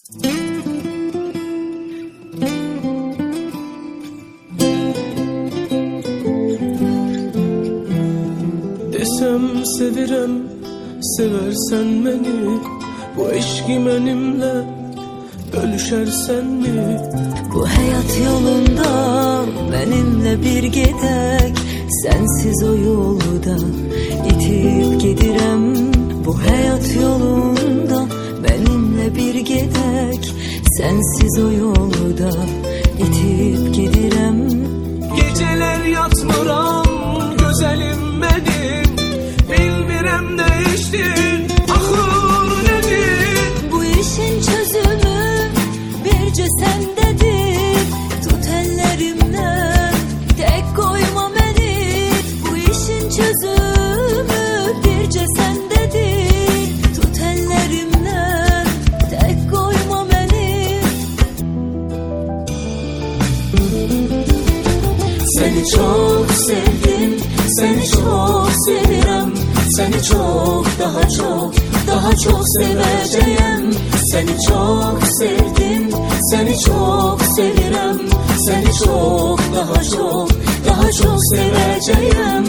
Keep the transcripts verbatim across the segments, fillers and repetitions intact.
Desem sevirem, seversen beni, bu eşki benimle bölüşersen mi? Bu hayat yolunda benimle bir gedek, sensiz o yolda itip gidirem. Bu hayat yolunda benimle bir gedek, sensiz o yolda itip gidirem. Geceler yatmıram güzelim benim, bilmirem değiştin ahır nedir? Bu işin çözümü birce sendedir. Tut ellerimden, tek koyma beni. Bu işin çözümü birce sendedir. Tut ellerimden, tek koyma beni. Seni çok sevdim, seni çok sevirem. Seni çok, daha çok, daha çok seveceğim. Seni çok sevdim, seni çok sevirem. Seni çok, daha çok, daha çok seveceğim.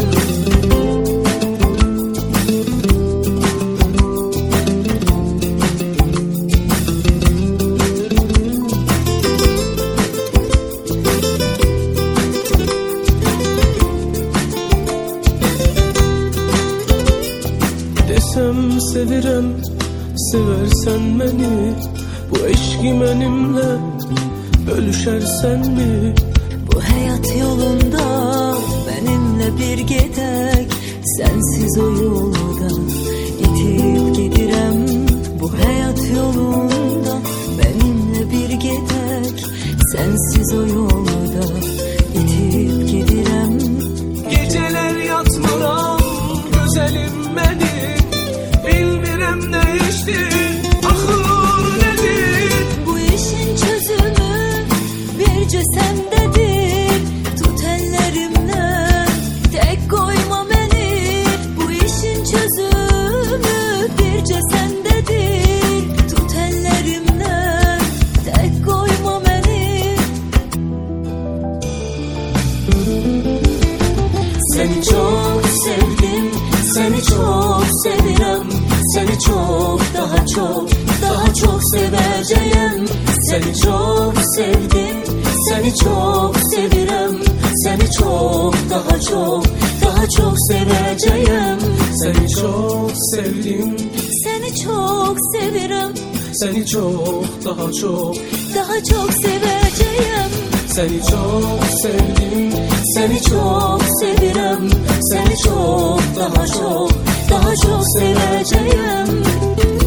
Desem sevirem, seversen beni, bu eşki benimle bölüşersen mi? Bu hayat yolunda benimle bir gedek, sensiz o yolda itip gidirem. Bu hayat yolunda benimle bir gedek, sensiz o yolda itip gidirem. Geceler yatmıram güzelim benim, bilmirem değiştin ahır nedir? Bu işin çözümü birce sendedir. Tut ellerimden, tek koyma beni. Bu işin çözümü birce sendedir. Tut ellerimden, tek koyma beni. Seni çok sevdim, seni çok sevirem. Seni çok, daha çok, daha çok seveceğim. Seni çok sevdim, seni çok sevirem. Seni çok, daha çok, daha çok seveceğim. Seni çok sevdim, Seni çok sevirem. seni çok, daha çok, Daha çok seveceğim. seni çok sevdim, seni çok sevirem. Seni çok, daha çok, daha çok seveceğim.